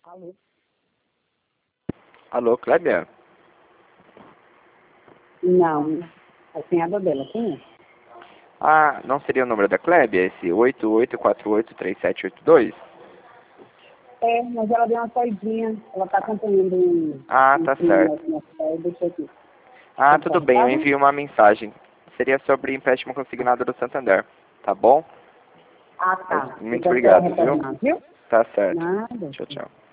Alô? Alô, Clébia? Não, a cunhada dela, quem é? Ah, não seria o número da Clébia, esse 88483782? É, mas ela deu uma saidinha, ela tá acompanhando Ah, tá certo. deixa aqui. Ah, Pode tudo bem, eu passar? envio uma mensagem. Seria sobre empréstimo consignado do Santander, tá bom? Ah, tá. Muito Então, você vai obrigado, viu? retornar, viu? Tá certo. Nada. Tchau, tchau.